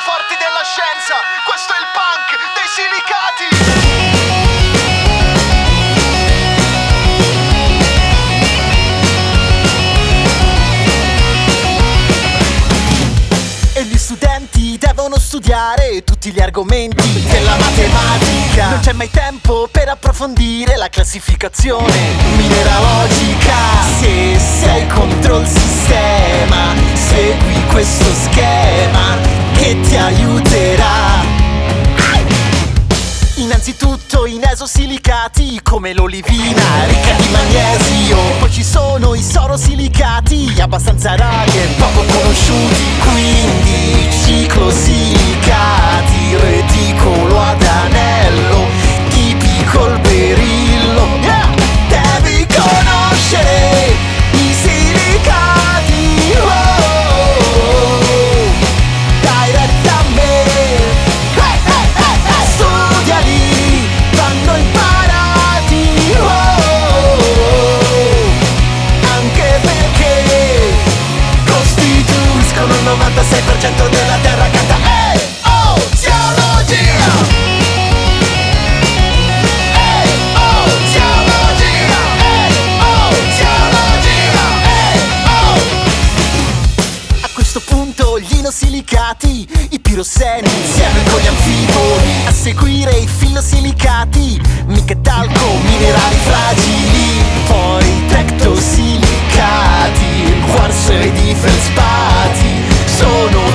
forti della scienza. Questo è il punk dei silicati. Gli studenti devono studiare tutti gli argomenti della matematica. Non c'è mai tempo per approfondire la classificazione mineralogica. Se sei contro il sistema, segui questo schema che ti aiuterà. Innanzitutto in esosilicati come l'olivina, ricca di magnesio. Poi ci sono i sorosilicati, abbastanza rari e poco conosciuti. Quindi ciclosilicati, reticolo ad anello, tipico il berillo. Devi conoscere i silicati. Dai retta a me. Studiali, vanno imparati. Anche perché costituiscono il 96% della terra. Canta geologia. A questo punto gli inosilicati, i piroseni insieme con gli anfiponi. A seguire i filosilicati, mica talco, minerali fragili. Poi i tectosilicati, il quarzo ed i feldspati sono